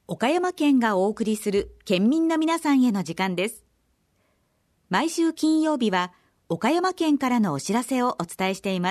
岡山県がお送りする県民の皆さんへの時間です。毎週金曜日は岡山県からのお知らせをお伝えしています。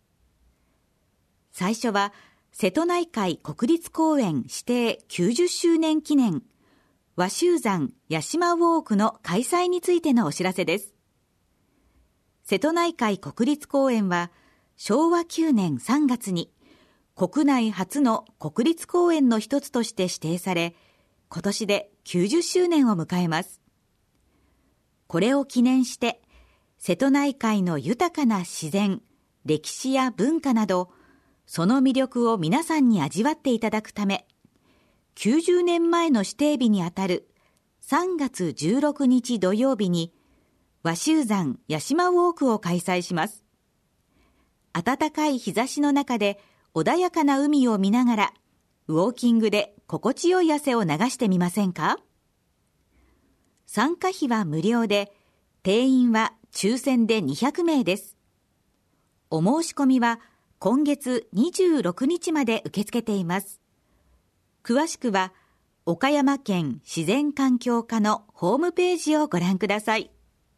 最初は瀬戸内海国立公園指定90周年記念和州山屋島ウォークの開催についてのお知らせです。瀬戸内海国立公園は昭和9年3月に国内初の国立公園の一つとして指定され、今年で90周年を迎えます。これを記念して、瀬戸内海の豊かな自然、歴史や文化など、その魅力を皆さんに味わっていただくため、90年前の指定日にあたる3月16日土曜日に、和州山屋島ウォークを開催します。暖かい日差しの中で、穏やかな海を見ながら、ウォーキングで心地よい汗を流してみませんか？参加費は無料で、定員は抽選で200名です。お申し込みは今月26日まで受け付けています。詳しくは、岡山県自然環境課のホームページをご覧ください。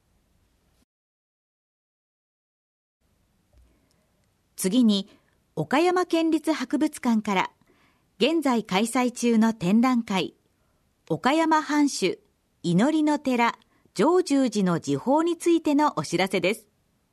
次に、岡山県立博物館から現在開催中の展覧会岡山藩主祈りの寺淨住寺の時報についてのお知らせです。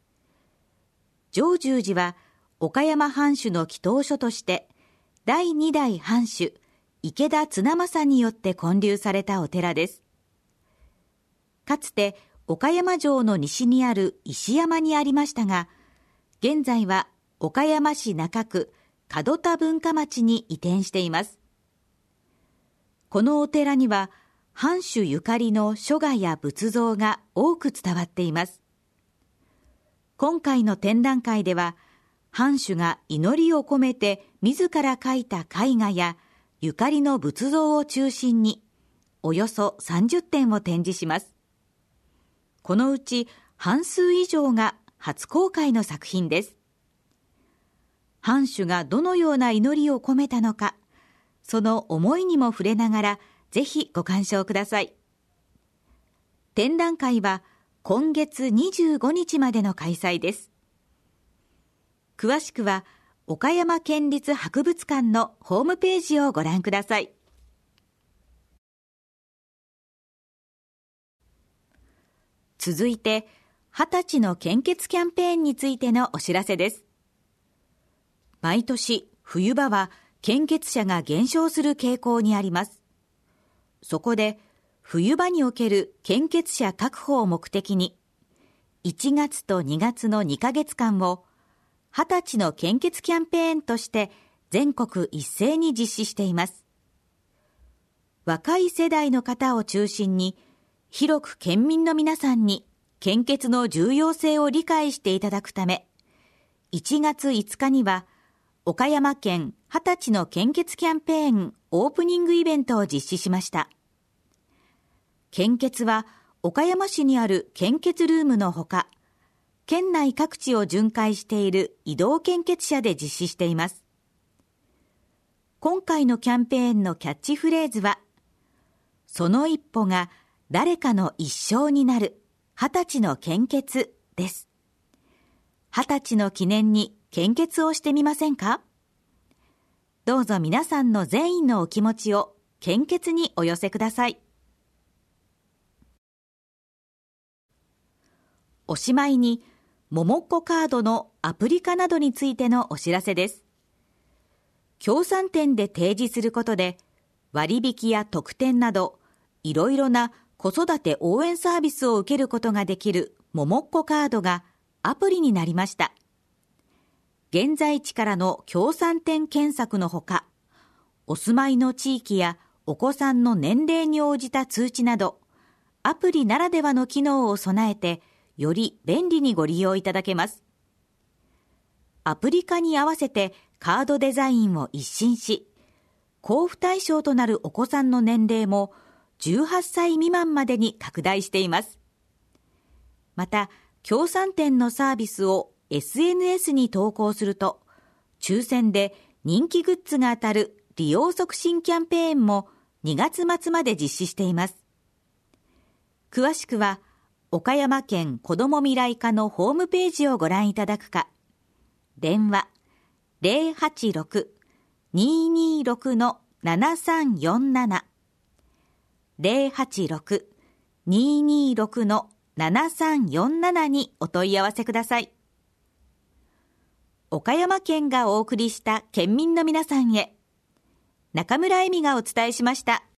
淨住寺は岡山藩主の祈祷所として第2代藩主池田綱政によって建立されたお寺です。かつて岡山城の西にある石山にありましたが、現在は岡山市中区門田文化町に移転しています。このお寺には藩主ゆかりの書画や仏像が多く伝わっています。今回の展覧会では藩主が祈りを込めて自ら描いた絵画やゆかりの仏像を中心におよそ30点を展示します。このうち半数以上が初公開の作品です。藩主がどのような祈りを込めたのか、その思いにも触れながら、ぜひご鑑賞ください。展覧会は今月25日までの開催です。詳しくは、岡山県立博物館のホームページをご覧ください。続いて、20歳の献血キャンペーンについてのお知らせです。毎年冬場は献血者が減少する傾向にあります。そこで冬場における献血者確保を目的に1月と2月の2ヶ月間を20歳の献血キャンペーンとして全国一斉に実施しています。若い世代の方を中心に広く県民の皆さんに献血の重要性を理解していただくため、1月5日には岡山県20歳の献血キャンペーンオープニングイベントを実施しました。献血は岡山市にある献血ルームのほか、県内各地を巡回している移動献血車で実施しています。今回のキャンペーンのキャッチフレーズは、その一歩が誰かの一生になる20歳の献血です。20歳の記念に献血をしてみませんか？どうぞ皆さんの善意のお気持ちを献血にお寄せください。おしまいに、ももっこカードのアプリ化などについてのお知らせです。協賛店で提示することで、割引や特典など、いろいろな子育て応援サービスを受けることができるももっこカードがアプリになりました。現在地からの協賛店検索のほか、お住まいの地域やお子さんの年齢に応じた通知など、アプリならではの機能を備えて、より便利にご利用いただけます。アプリ化に合わせてカードデザインを一新し、交付対象となるお子さんの年齢も18歳未満までに拡大しています。また、協賛店のサービスをSNS に投稿すると、抽選で人気グッズが当たる利用促進キャンペーンも 2月末まで実施しています。詳しくは岡山県子ども未来課のホームページをご覧いただくか、電話 086-226-7347 086-226-7347 にお問い合わせください。岡山県がお送りした県民の皆さんへ、中村恵美がお伝えしました。